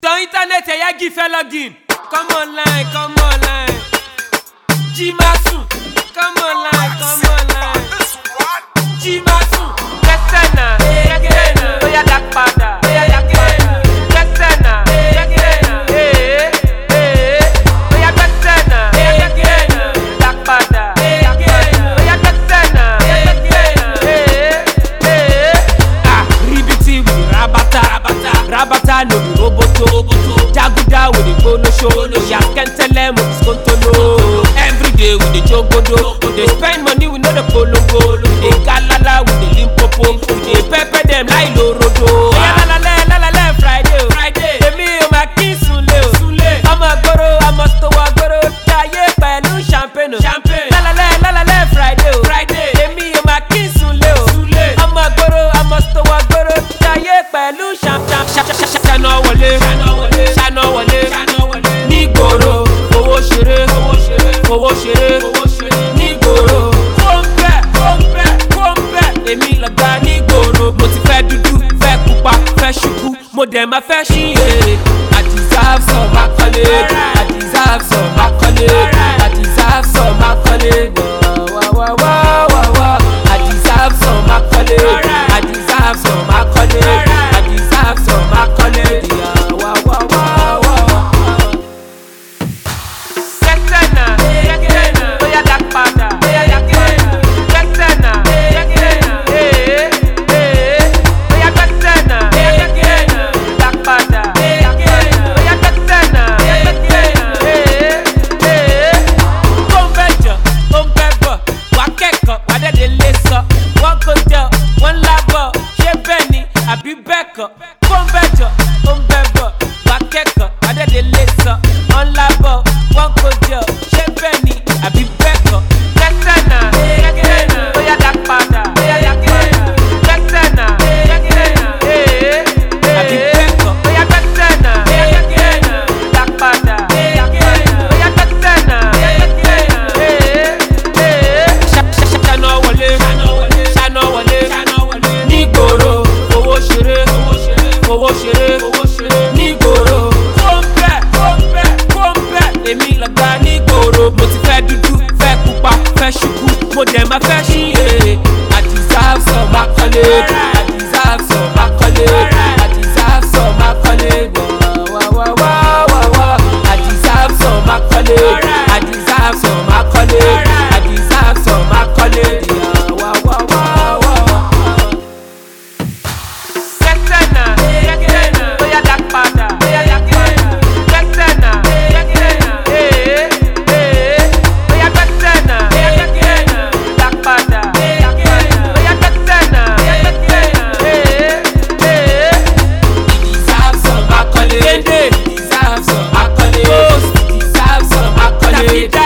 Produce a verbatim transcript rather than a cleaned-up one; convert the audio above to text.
Ton internet e yagi fait login. Come online, come online. Jimasu, come online, come online. Jimasu, Kessena, Kessena, Oya Dakpada, Oya Dakpada, Kessena, Kessena, eh, eh, Oya Kessena, Kessena, Dakpada, Oya Kessena, Kessena, eh, eh. Ah, Ribiti with Rabata, Rabata, Rabata no be roboto, roboto. Jaguda with the polo show, no ya can't tell them what it's going to know. Every day with the jogodo, they spend money with no the polo go. They galala with the limpopo, they pepper them like lorodo. La la la la la la Friday, Friday. Emi o ma kin sunle o, sunle. I'm a goro, I'm a stowa goro. Jaye pẹ̀lú champagne, champagne. La la la la la la Friday, Friday. Emi o ma kin sunle o, sunle. I'm a goro, I'm a stowa goro. Jaye pẹ̀lú champagne, champagne. Ṣáná wọlé, ṣáná wọlé, nígboro, owó ṣeré, owó ṣeré, nígboro. Kóńpẹ́, kóńpẹ́, kóńpẹ́, èmi lọ̀gá nígboro. Mo ti fẹ́ dúdú, fẹ́ pupa, fẹ́ ṣùkú, mo dẹ̀ máa fẹ́ ṣiyèrè. I deserve some accolade, I deserve some accolade, I deserve some accolade. Wah, wah, wah, wah, wah. I deserve some accolade, I deserve some accolade, I deserve some accolade. Yeah, wah, wah, wah, wah. Kessena, Kessena, Oya Dakpada, Oya Dakpada, Kessena, Kessena, eh, eh, Oya Kessena, Kessena, Dakpada, Oya Kessena, Kessena, eh, eh. Convention, convention, wa kẹ́kọ̀ọ́, wa dẹ́dẹ̀ lé sọ, wọ́n kò jẹ́, wọ́n lábọ̀, ṣé bẹ́ẹ̀ ni àbí bẹ́ẹ̀ kọ́? Convention, convention, wa kẹ́kọ̀ọ́, wa dẹ́dẹ̀ lé sọ, wọ́n lábọ̀, wọ́n kò jẹ́, ṣé bẹ́ẹ̀ ni àbí bẹ́ẹ̀ kọ́? Kessena, Kessena, Oya Dakpada, Oya Dakpada, Kessena, Kessena, eh, àbí bẹ́ẹ̀ kọ́? Oya Kessena, Kessena, Dakpada, Oya Kessena, Kessena, eh, eh. Ṣáná wọlé, ṣáná wọlé, nígboro, owó ṣeré, owó ṣeré, nígboro. Kóńpẹ́, kóńpẹ́, kóńpẹ́, èmi lọ̀gá nígboro. Mo ti fẹ́ dúdú, fẹ́ pupa, fẹ́ ṣùkú, mo dẹ̀ máa fẹ́ ṣiyèrè. I deserve some accolade, I deserve some accolade, I deserve some accolade. Wah, wah, wah, wah, wah. I deserve some accolade, I deserve some accolade, I deserve some accolade. Yeah, wah, wah, wah, wah. Kessena, Kessena, Oya Dakpada, Oya Dakpada, Kessena, Kessena, eh, eh, Oya Kessena, Kessena, Dakpada, Oya Kessena, Kessena, eh, eh. He deserve some accolade, he deserve some accolade, he deserve some accolade.